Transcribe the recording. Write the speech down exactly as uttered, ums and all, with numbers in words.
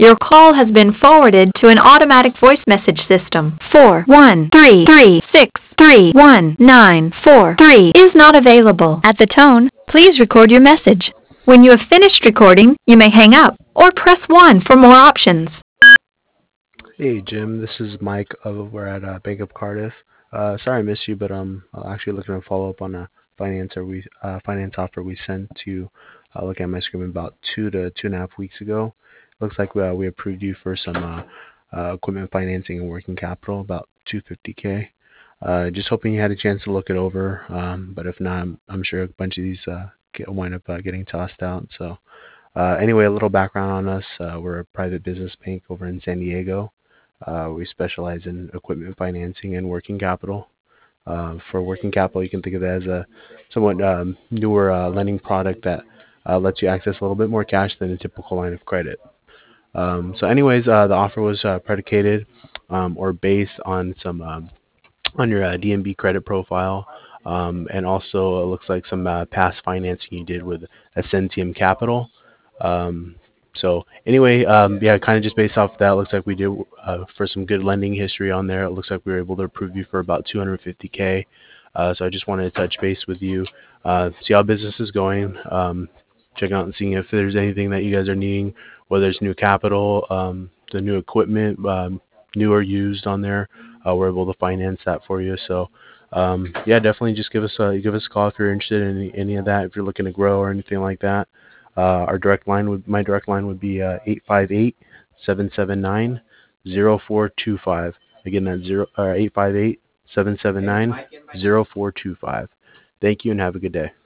Your call has been forwarded to an automatic voice message system. four one three three six three one nine four three is not available. At the tone, please record your message. When you have finished recording, you may hang up or press one for more options. Hey Jim, this is Mike over at uh, Bank of Cardiff. Uh, sorry I missed you, but I'm uh, actually looking to follow up on a finance or we uh, finance offer we sent to uh, look at my screen about two to two and a half weeks ago. Looks like uh, we approved you for some uh, uh, equipment financing and working capital, about two hundred fifty K. Uh, just hoping you had a chance to look it over, um, but if not, I'm, I'm sure a bunch of these uh, get, wind up uh, getting tossed out. So uh, anyway, a little background on us. Uh, we're a private business bank over in San Diego. Uh, we specialize in equipment financing and working capital. Uh, for working capital, you can think of it as a somewhat um, newer uh, lending product that uh, lets you access a little bit more cash than a typical line of credit. Um, so anyways, uh, the offer was uh, predicated um, or based on some um, on your uh, D N B credit profile, um, and also it looks like some uh, past financing you did with Ascentium Capital. Um, so anyway, um, yeah, kind of just based off of that, looks like we did uh, for some good lending history on there. It looks like we were able to approve you for about two hundred fifty K. Uh, so I just wanted to touch base with you, uh, see how business is going, um, check out and seeing if there's anything that you guys are needing, whether it's new capital, um, the new equipment, um, new or used on there. Uh, we're able to finance that for you. So um, yeah, definitely just give us a give us a call if you're interested in any, any of that. If you're looking to grow or anything like that. Uh, our direct line would my direct line would be uh, eight five eight, seven seven nine, zero four two five. Again, that's zero uh, eight five eight, seven seven nine, zero four two five. Thank you and have a good day.